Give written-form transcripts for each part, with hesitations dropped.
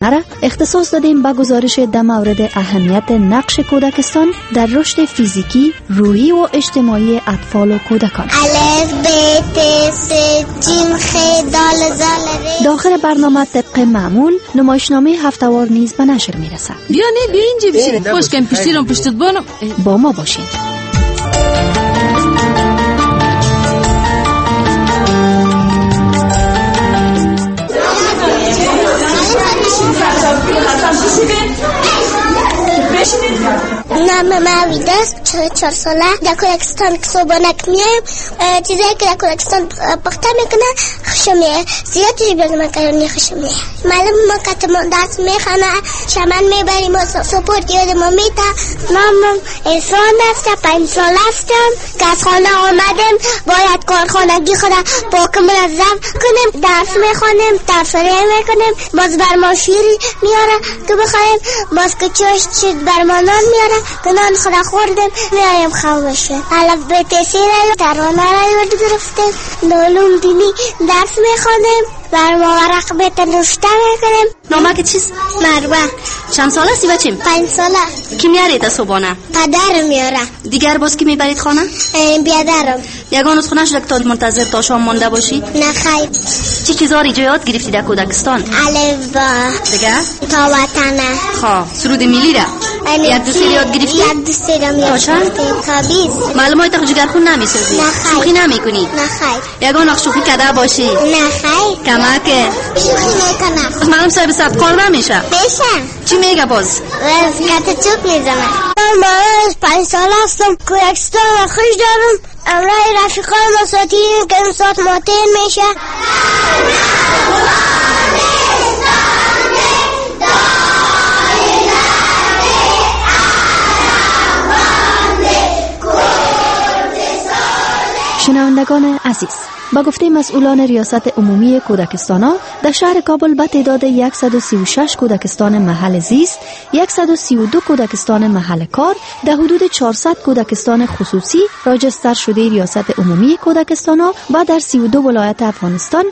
گذشته اختصاص دادیم به گزارش در مورد اهمیت نقش کودکستان در رشد فیزیکی، روحی و اجتماعی اطفال و کودکان. الف ب ت س ج خ د ز ر. داخل برنامه طبق معمول نمایشنامه هفته‌وار نیز به نشر میرسد. بیا اینجا بشین. خوش کن پشتت بانم. با ما باشین. نام ماویداست، 44 ساله، در کودکستان صبحانک میایم. چیزایی که در کودکستان پخته میکنه خشمیه، زیادی برنامه کردنی خشمیه. معلوم ما که درس میخونه، شمن میبریم و سپورت یاد ما میده. نامم احسان است، 5 ساله هستم که از خانه آمدم. باید کارخانگی خود پاک منظم کنیم، درس میخونیم، تفریح میکنیم. باز بر ما شیری میاره که بخوایم، باز که چیز بر ما نان میاره که نان خدا خوردیم میایم خوابشه. الف ب ت س را ترانه را یاد گرفتیم. علوم دینی درس میخونیم، بر ما ورق بیت نوشته میکنیم. نامه که چیست؟ مروه. چند ساله هستی بچیم؟ 5 ساله. کی میاره تا صبحانه؟ پدرم میاره. دیگر باز کی میبرید خانه؟ بیادرم. یگان از خونه شده که تا منتظر تا شام مانده باشی؟ نه خیر. چی چیزا رو یاد گرفتی در کودکستان؟ الف با. دیگه؟ تا وطنه. خواه سرود ملی را؟ یک دو سری یاد گرفتی؟ یک دو سری یاد گرفتی. تا 20. معلومات تا جگرخون نمیسازی؟ نه خیر. شوخی نمیکنی؟ نه خیر. یگان شوخی کرده باشی؟ نه خیر. کمکه؟ شوخی میکنم. معلوم صاحب سبکار نمیشه؟ میشه. چی میگه باز؟ کت چوب میزنه. من 5 ساله هستم، کودکستان و خوش دارم. امرای رفیقان مساتیم که این ساعت معطل میشه. شنوندگان عزیز، با گفته مسئولان ریاست عمومی کودکستان‌ها در شهر کابل به تعداد 136 کودکستان محل زیست، 132 کودکستان محل کار، در حدود 400 کودکستان خصوصی راجستر شده ریاست عمومی کودکستان‌ها و در 32 ولایت افغانستان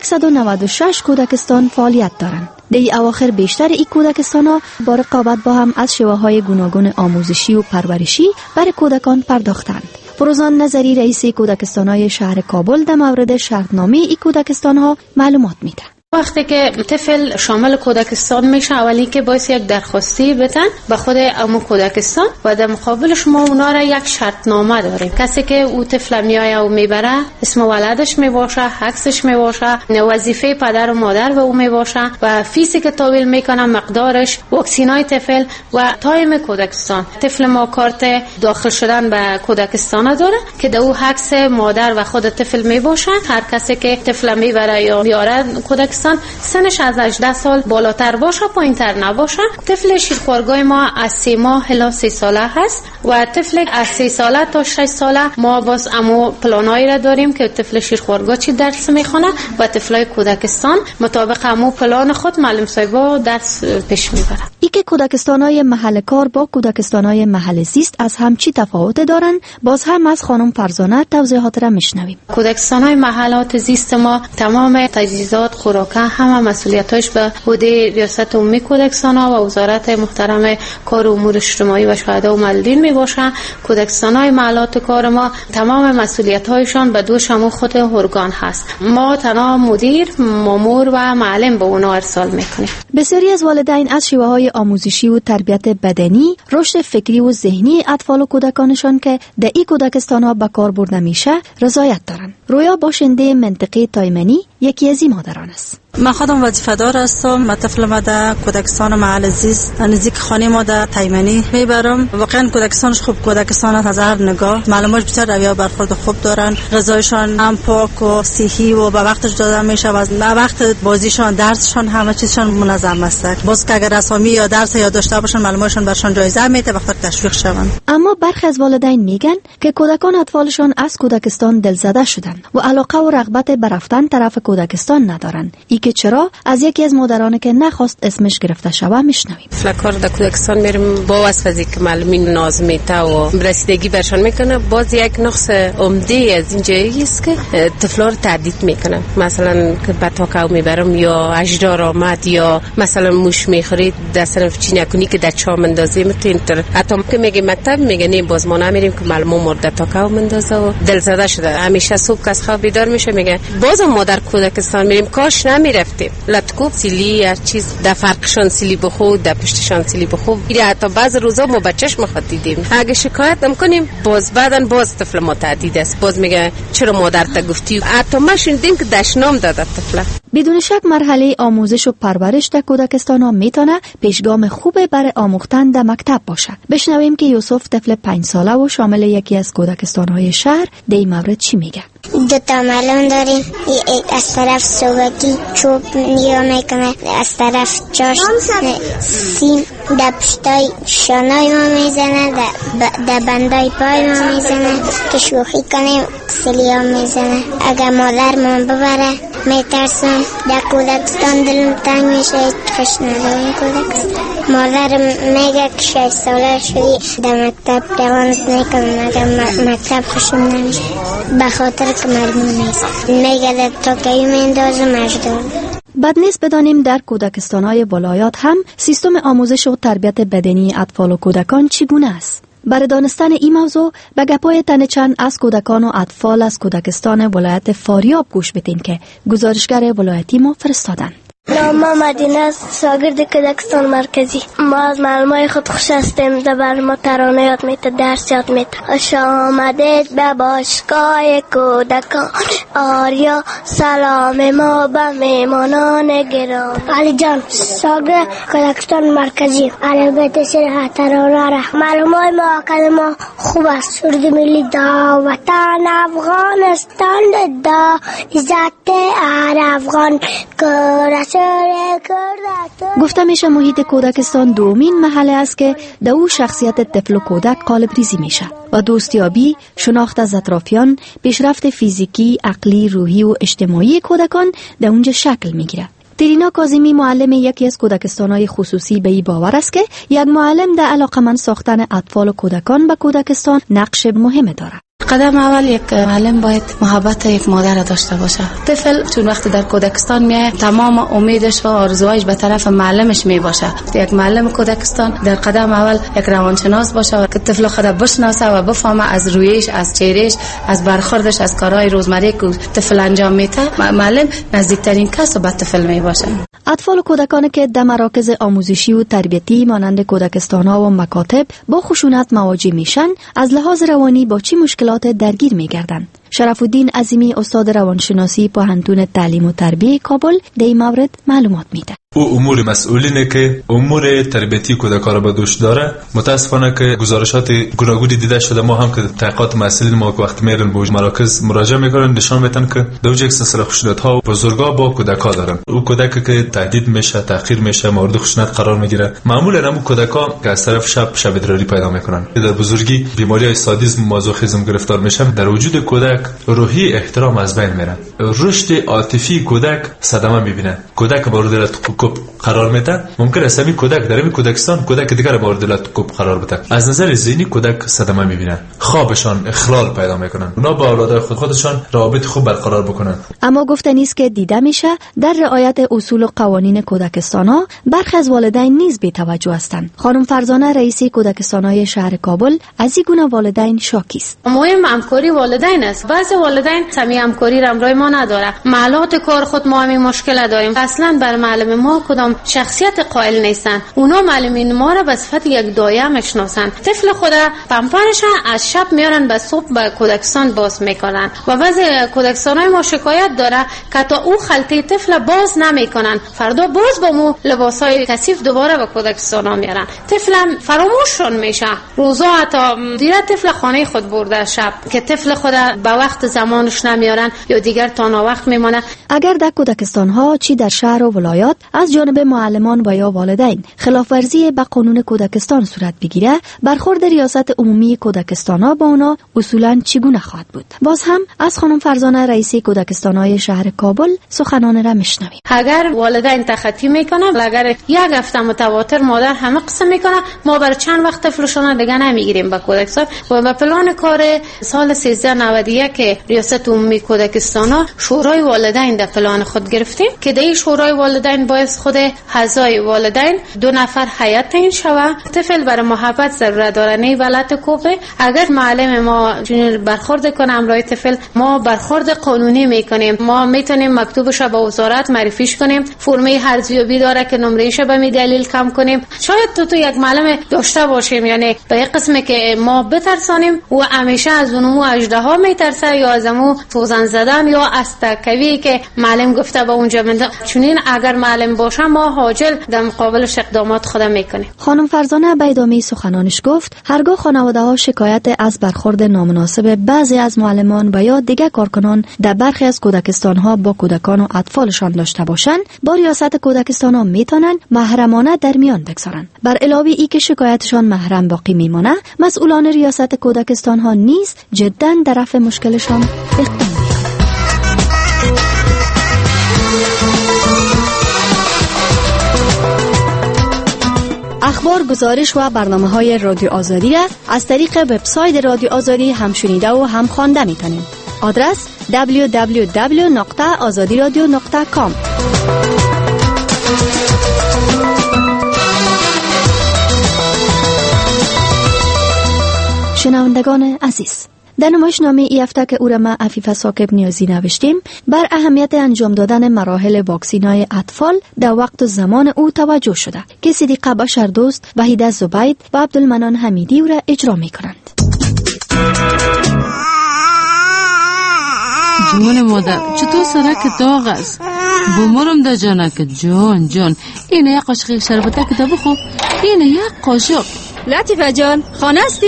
196 کودکستان فعالیت دارند. در اواخر بیشتر این کودکستان‌ها با رقابت با هم از شیوه‌های گوناگون آموزشی و پرورشی برای کودکان پرداختند. فروزان نظری رئیس کودکستان‌های شهر کابل در مورد شرطنامه این کودکستان‌ها معلومات میده. وقتی که طفل شامل کودکستان میشه، اولی که باید یک درخواستی بدن به خود امو کودکستان و در مقابل شما اونا را یک شرطنامه داریم. کسی که او طفل میایه و میبره اسم ولدش میباشه، عکسش میباشه، وظیفه پدر و مادر و او میباشه و فیسی که تحویل میکنه، مقدارش، واکسینای طفل و تایم کودکستان. طفل ما کارت داخل شدن به کودکستان داره که در او عکس مادر و خود طفل میباشه. هر کسی که طفل میبره یا میاره کودکستان سنش از 18 سال بالاتر باشه، پایینتر نباشه. طفل شیرخوارگاه ما از 3 ماه الی 3 ساله هست و طفل از 3 ساله تا 6 ساله ما باز امو پلانایی را داریم که طفل شیرخوارگاه چی درس میخونه و طفلای کودکستان مطابق امو پلان خود معلم صاحبا درس پیش میبره. ای که کودکستان‌های محل کار با کودکستان‌های محل زیست از هم چی تفاوت دارن؟ باز هم از خانم فرزانه توضیحات را میشنویم. کودکستان‌های محلات زیست ما تمام تجهیزات، خوراک، همه مسئولیتاش به عهده ریاست عمومی کودکستان‌ها و وزارت محترم کار و امور اجتماعی و شهدا و معلولین میباشه. کودکستان‌های محلات کار ما تمام مسئولیت‌هایشان به دوش همون خود ارگان هست. ما تنها مدیر، مامور و معلم به اونا ارسال میکنیم. بسیاری از والدین از شیوه‌های آموزشی و تربیت بدنی، رشد فکری و ذهنی اطفال و کودکانشان که در این کودکستان‌ها به کار برده میشه رضایت دارند. رویا باشنده منطقه تایمنی یکی از این مادران است. من خودم وظیفه‌دار هستم. من طفل ما در کودکستان محل زیست نزدیک خانه ما در تایمنی میبرم. واقعا کودکستانش خوب، کودکستان از هر نگاه معلومات بسیار رویه برخورد خوب دارن. غذایشان هم پاک و صحی و به وقتش داده میشه و به وقت بازیشان، درسشان، همه چیزشان منظم است. باز که اگر اسامی یا درس یا داشته باشن معلوماتشان برشان جایزه میده وقت تشویق شوند. اما برخی از والدین میگن که کودکان اطفالشان از کودکستان دلزده شدن و علاقه و رغبت به رفتن طرف کودکستان ندارن. ای که چرا از یکی از مادران که نخواست اسمش گرفته شود میشنویم. فلکار در کودکستان میریم با واسطه که معلمین ناز میته و رسیدگی برشان میکنه. باز یک نقص عمده از اینجایی است که طفلا رو تهدید میکنه. مثلا که بتاکاو میبرم یا اجدار آمد یا مثلا موش میخورید در صرف چی نکنی که در چا مندازی میتونید. حتی که میگه مکتب میگه نه باز ما نمیریم که معلم مرده تاکاو مندازه و دلزده شده. همیشه صبح که از خواب بیدار میشه میگه باز ما در کودکستان میریم کاش نمیرفتیم. لطکوب سیلی هر چیز در فرقشان سیلی بخود در پشتشان سیلی بخود. این حتی بعض روزا ما بچه‌ش مخاطب دیدیم اگه شکایت نکنیم باز بعدن باز طفل ما تهدید است. باز میگه چرا مادر تا گفتی. حتی ما شنیدیم که دشنام داده طفل. بدون شک مرحله آموزش و پرورش در کودکستان ها میتونه پیشگام خوبه برای آموختن در مکتب باشه. بشنویم که یوسف طفل 5 ساله و شامل یکی از کودکستان های شهر در این مورد چی میگه. 2 تا معلم داریم. از طرف سوگی چوب نیا میکنه، از طرف چاش سیم در پشتای شانای ما میزنه، در بندای پای ما میزنه که شوخی کنیم سلی ها میزنه. اگر مادر ما ببره میترسم. در کودکستان دلم تنگ میشه. خوش ندارم کودکستان. مادر میگه که 6 ساله شدی در مکتب دوانت میکنم. اگر مکتب خوشم نمیشه به خاطر که مرمون نیست. میگه تا که میندازم اجدار. بد نیست بدانیم در کودکستان‌های ولایات هم سیستم آموزش و تربیت بدنی اطفال و کودکان چگونه است. برای دانستن این موضوع به گپای تن چند از کودکان و اطفال از کودکستان ولایت فاریاب گوش بدین که گزارشگر ولایتی ما فرستادن. ما مدینه است، شاگرد کودکستان مرکزی. ما از معلمای خود خوش هستیم. بر ما ترانه یاد میته، درس یاد میته. خوش آمدید به باشگاه کودکان آریا. سلام ما به میمانان گران. علی جان شاگرد کودکستان مرکزی. البته شرح ترانه را معلومای ما کلمه خوب است. سرود ملی دا وطن افغانستان دا عزت افغان کرش. گفته میشه محیط کودکستان دومین محله است که در او شخصیت طفل و کودک قالب ریزی میشه و دوستیابی، شناخت از اطرافیان، پیشرفت فیزیکی، عقلی، روحی و اجتماعی کودکان در اونجا شکل میگیره. ترینا کاظمی معلم یکی از کودکستان‌های خصوصی به این باور است که یک معلم در علاقمند ساختن اطفال و کودکان به کودکستان نقش مهم دارد. قدم اول یک معلم باید محبت یک مادر داشته باشه. طفل چون وقتی در کودکستان میاد تمام امیدش و آرزوهایش به طرف معلمش می باشه. یک معلم کودکستان در قدم اول یک روانشناس باشه که طفل خود بشناسه و بفهمه از رویش، از چهرهش، از برخوردش، از کارهای روزمره که طفل انجام میده. معلم نزدیکترین کس به طفل می باشه. اطفال و کودکان که در مراکز آموزشی و تربیتی مانند کودکستان‌ها و مکاتب با خشونت مواجه میشن، از لحاظ روانی با چه مشکلات درگیر می‌گردند. شرف الدین عظیمی استاد روانشناسی پوهنتون تعلیم و تربیه کابل در این مورد معلومات میده. او امور مسئولینه که امور تربیتی کودکان را به دوش داره. متاسفانه که گزارشات گوناگونی دیده شده. ما هم که تحقیقات مسئولین ما که وقت میرن به مراکز مراجعه میکنن نشان میدن که در یک سلسله خشونت ها بزرگا با کودکا دارن. او کودک که تهدید میشه، تحقیر میشه، مورد خشونت قرار میگیره. معمولا هم کودکا که از طرف شب ادراری پیدا میکنن. در بزرگی بیماری‌های سادیسم، مازوخیسم گرفتار میشن. در وجود کودک روحی احترام از بین میره. رشد عاطفی کودک صدمه میبینه. کودک مورد کوب قرار میده. ممکن است همین کودک در این کودکستان کودک دیگر مورد کوب قرار بده. از نظر ذهنی کودک صدمه میبینه. خوابشان اخلال پیدا میکنن. اونا با اولاد خودشان روابط خوب برقرار بکنن. اما گفته نیست که دیده میشه در رعایت اصول و قوانین کودکستان‌ها برخی از والدین نیز بی‌توجه هستند. خانم فرزانه رئیس کودکستان‌های شهر کابل از این گونه والدین شاکی است. مهم همکاری والدین است. بعضی والدین سمی همکاری را امرای ما نداره. معلومات کار خود ما همین مشکل داریم. اصلا بر معلم ما کدام شخصیت قائل نیستن. اونا معلمین ما را به صفت یک دایه میشناسن. طفل خود پمپرش از شب میارن به صبح به کودکستان باز میکنن و بعضی کودکستانای ما شکایت داره که تا او خلطه طفل باز نمیکنن. فردا باز با مو لباسای کثیف دوباره به کودکستانا میارن. طفل فراموششون میشه. روزا حتی دیره طفل خانه خود برده شب که طفل خود به وقت زمانش نمیارن یا دیگر تا وقت میمونه. اگر در کودکستان ها چی در شهر و ولایات از جانب معلمان و یا والدین خلاف ورزی به قانون کودکستان صورت بگیره، برخورد ریاست عمومی کودکستان ها با اونا اصولا چگونه خواهد بود؟ باز هم از خانم فرزانه رئیس کودکستان های شهر کابل سخنان را میشنویم. اگر والدین تخطی میکنن، اگر یک هفته متواتر مادر همه قسم میکنه، ما برای چند وقت طفلشون دیگه نمیگیریم به کودکستان و به پلان کار سال 1391 که ریاست عمومی کودکستان ها شورای والدین در پلان خود گرفتیم که در شورای والدین باید خود اعضای والدین 2 نفر هیئت تعیین شود. طفل برای محبت ضرورت داره، نه ولت کوپه. اگر معلم ما برخورد کنه امرای طفل، ما برخورد قانونی میکنیم. ما میتونیم مکتوبش به وزارت معرفیش کنیم، فرمه ارزیابی داره که نمرهش به می دلیل کم کنیم. شاید تو یک معلم داشته باشیم، یعنی به یک قسمی که ما بترسانیم و همیشه از اونمو اژدها میترسه یا از امو توزن زدن یا استکوی که معلم گفته به اونجا منده. چونین اگر معلم باشه ما حاجل در مقابلش اقدامات خودم میکنیم. خانم فرزانه به ادامه سخنانش گفت هرگاه خانواده ها شکایت از برخورد نامناسب بعضی از معلمان و یا دیگر کارکنان در برخی از کودکستان ها با کودکان و اطفالشان داشته باشند، با ریاست کودکستان ها میتونن محرمانه در میان بگذارن. بر علاوه ای که شکایتشان محرم باقی میمانه، مسئولان ریاست کودکستان ها نیز جدا در رفع مشکلشان اقدام اخبار، گزارش و برنامه‌های رادیو آزادی را از طریق وبسایت رادیو آزادی هم شنیده و هم خوانده می‌تونید. آدرس www.azadiradio.com. شنوندگان عزیز، در نمایشنامه ای هفته که او را ما عفیفه ثاقب نیازی نوشتیم، بر اهمیت انجام دادن مراحل واکسینای اطفال در وقت و زمان او توجه شده که صدیقه بشردوست، وحیده زبید و عبدالمنان حمیدی او را اجرا می کنند. جون مادر، چطور سرک داغ است؟ بمرم دا جانک جون اینه یک قاشق شربتک دا بخو، اینه یک قاشق. لطیفه جان، خانه استی؟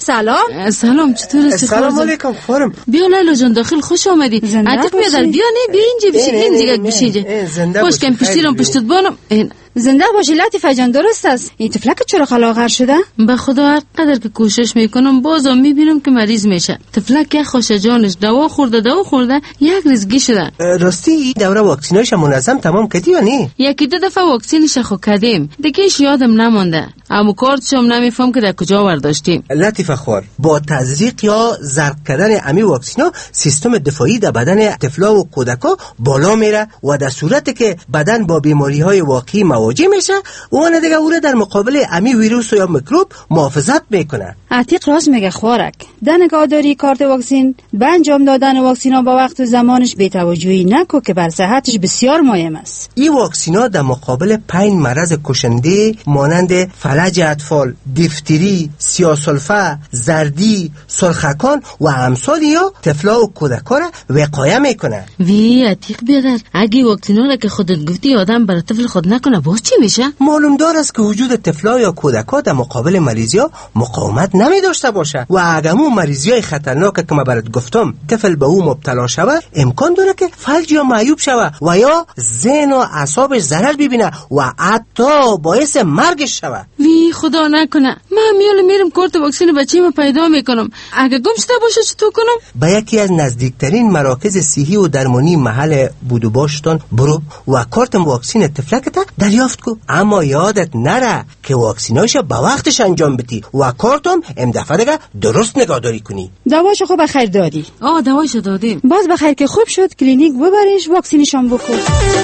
سلام، چطور هستی؟ سلام علیکم خورم. بیا لیلا جان داخل، خوش آمدی. عتیق بیادر، بیا اینجا بشی، این دیگه بشی اینجا. خوش کم پشتیرم پشتت بانم. زنده باشی لطیفه جان، درست است. این طفلک چرا خلاغر شده؟ به خدا هر قدر که کوشش میکنم بازم میبینم که مریض میشه. طفلک یک خوش جانش دوا خورده یک ریزگی شده. راستی دوره واکسینایش منظم تمام کردی یا نه؟ یکی 2 دفعه واکسینش خو کردیم، دیگهش یادم نمونده. اما کارتش هم نمیفهم که در کجا ورداشتیم. لطیفه خور، با تزریق یا زرق کردن امی واکسینا سیستم دفاعی در بدن طفلا و کودکا بالا میره و در صورتی که بدن با بیماری‌های واقعی مواجه میشه، اون دیگه او را در مقابل امی ویروس یا میکروب محافظت میکنه. عتیق راست میگه خوارک. در نگهداری کارت واکسین به انجام دادن واکسینا با وقت و زمانش بی‌توجهی نکو که بر صحتش بسیار مهم است. این واکسینا در مقابل 5 مرض کشنده مانند فلج اطفال، دیفتری، سیاه‌سلفه، زردی، سرخکان و امثال یا طفلا و کودکا را وقایه میکنه. وی عتیق بیادر، اگه واکسینا را که خودت گفتی آدم برای طفل خود نکنه باز چی میشه؟ معلوم دار است که وجود طفلا یا کودکا در مقابل مریضیا مقاومت نمی داشته باشه و اگر اون مریضیای خطرناک که ما برات گفتم طفل به او مبتلا شوه، امکان داره که فلج یا معیوب شوه و یا ذهن و اعصابش ضرر ببینه و حتی باعث مرگش شوه. وی خدا نکنه. من میرم کارت واکسین بچه‌مو پیدا میکنم. اگه گم شده باشه چطور کنم؟ به یکی از نزدیکترین مراکز صحی و درمانی محل بود و باشتون برو و کارت واکسین طفلکت دریافت کو. اما یادت نره که واکسیناش به وقتش انجام بدی و کارتم ام دفعه دیگه درست نگهداری کنی. دواشو خوب بخیر دادی؟ دواشو دادیم. باز بخیر که خوب شد کلینیک ببریش واکسینشون بکن.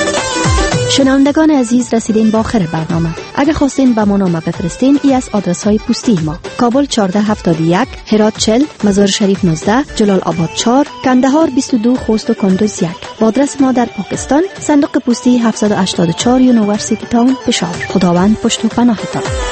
شنوندگان عزیز، رسیدین با آخر برنامه. اگه خواستین به ما نامه بفرستین، ای از آدرس های پستی ما: کابل 1471، هرات 40، مزار شریف 19، جلال آباد 4، کندهار 22، خوست و کندوز 1. با آدرس ما در پاکستان: صندوق پستی 784 یونیورسیتی تاون، پشاور. خداوند پشت و پناهتان.